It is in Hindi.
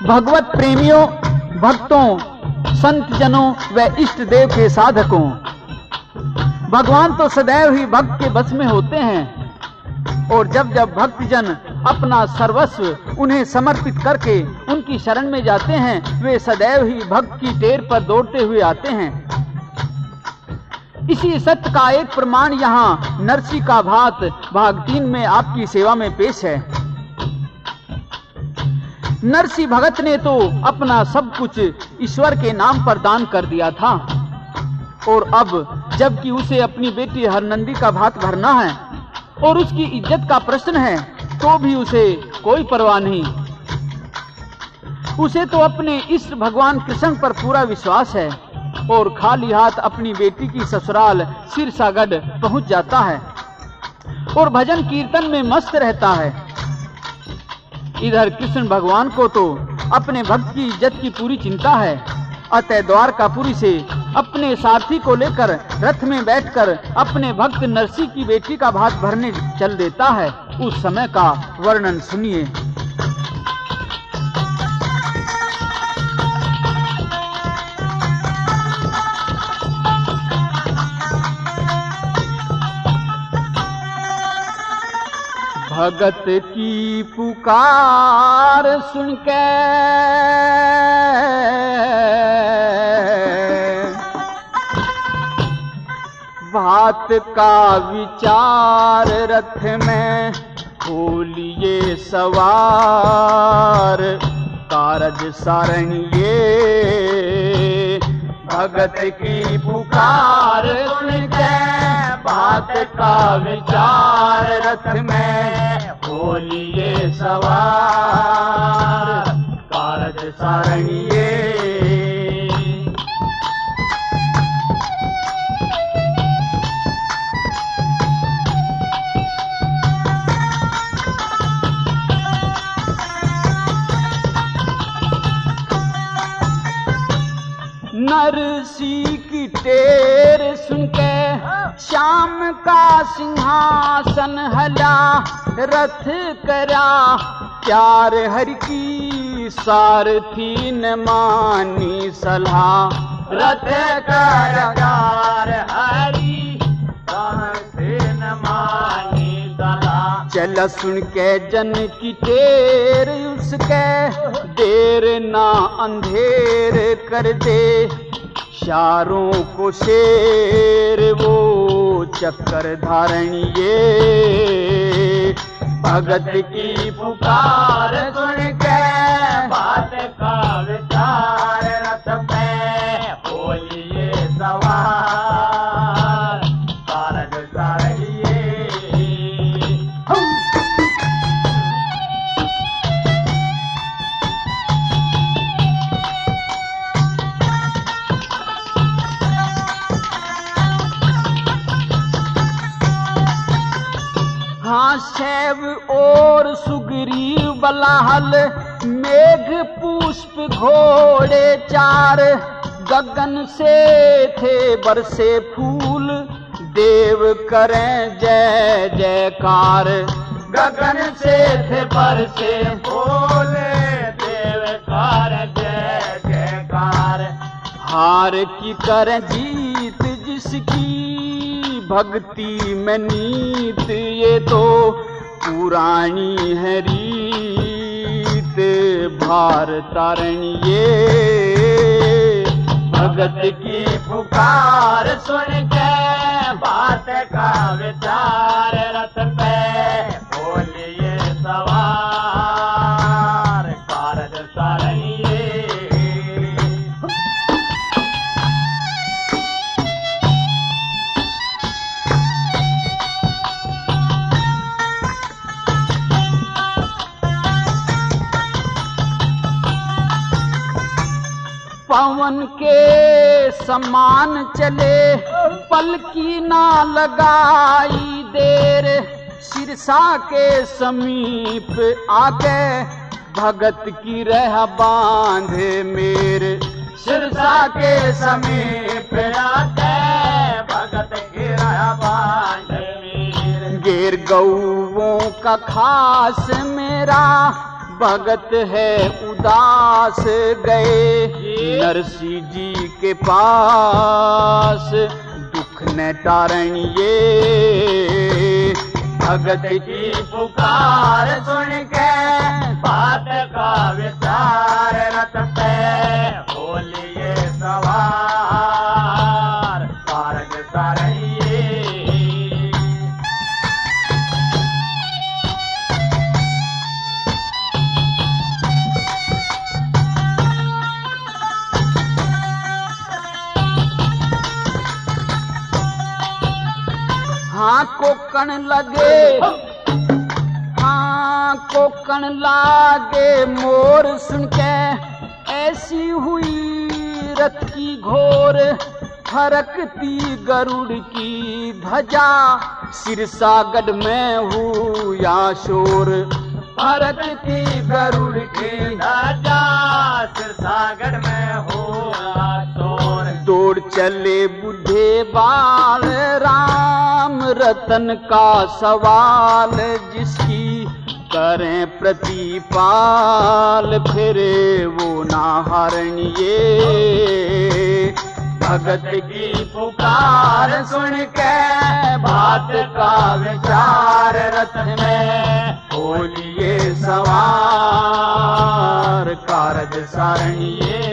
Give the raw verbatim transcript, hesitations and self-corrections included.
भगवत प्रेमियों, भक्तों, संत जनों व इष्ट देव के साधकों, भगवान तो सदैव ही भक्त के बस में होते हैं और जब जब भक्तजन अपना सर्वस्व उन्हें समर्पित करके उनकी शरण में जाते हैं, वे सदैव ही भक्त की टेर पर दौड़ते हुए आते हैं। इसी सत्य का एक प्रमाण यहाँ नरसी का भात भाग तीन में आपकी सेवा में पेश है। नरसी भगत ने तो अपना सब कुछ ईश्वर के नाम पर दान कर दिया था और अब जबकि उसे अपनी बेटी हरनंदी का भात भरना है और उसकी इज्जत का प्रश्न है, तो भी उसे कोई परवाह नहीं। उसे तो अपने इष्ट भगवान कृष्ण पर पूरा विश्वास है और खाली हाथ अपनी बेटी की ससुराल सिरसागढ़ पहुंच जाता है और भजन कीर्तन में मस्त रहता है। इधर कृष्ण भगवान को तो अपने भक्त की इज्जत की पूरी चिंता है, अतः द्वारकापुरी से अपने सारथी को लेकर रथ में बैठकर अपने भक्त नरसी की बेटी का भात भरने चल देता है। उस समय का वर्णन सुनिए। भगत की पुकार सुन के भात का विचार रथ में हो लिए सवार, कारज सारणिये भगत की पुकार सुन के भात का विचार रथ में हो लिए सवार, कारज सारणिये। नरसी की टेर सुन के श्याम का सिंहासन हला, रथ करा प्यार हरि की सारथी न मानी सलाह, रथ कर प्यार हरि सारथी न मानी सलाह। चल सुन के जन की टेर उसके देर ना अंधेर कर दे, चारों को शेर वो चक्कर धारणिये भगत की पुकार सुन के भात का विचार रथ में हो लिए सवार, कारज सारणिये। हाँ शैव और सुग्रीव बलाहल, मेघ पुष्प घोड़े चार, गगन से थे बरसे फूल, देव करें जय जयकार, गगन से थे बरसे फूल, देव कर जय जयकार। हार की कर जीत जिसकी भक्ति में नीत, ये तो पुरानी है रीत भार तारणिये भगत की पुकार सुन के बात का विचार रथ पे बोलिए सवार, कारज सारणिये। पवन के समान चले पलकी ना लगाई देर, सिरसा के समीप आके भगत की रह बांधे मेरे, सिरसा के समीप आके भगत की रह बांधे मेरे। गेर गौओं का खास मेरा भगत है उदास गए नरसिंह जी के पास, दुख न टारण ये भगत की पुकार सुन के, बात का विचार रथ पे बोलिए सवार कारज सारइये। हाँ कोकण लगे, हाँ कोकण लागे मोर सुन के, ऐसी हुई रथ की घोर फरकती गरुड़ की ध्वजा, सिरसागढ़ में हुआ शोर, फरकती गरुड़ की ध्वजा सिरसागढ़ में हुआ शोर। दौड़ चले बूढ़े बाल राम रतन का सवाल, जिसकी करें प्रतिपाल फिरे वो ना हारनिए। भगत की पुकार सुन के बात का विचार रथ में बोलिए सवार कारज सारनिए।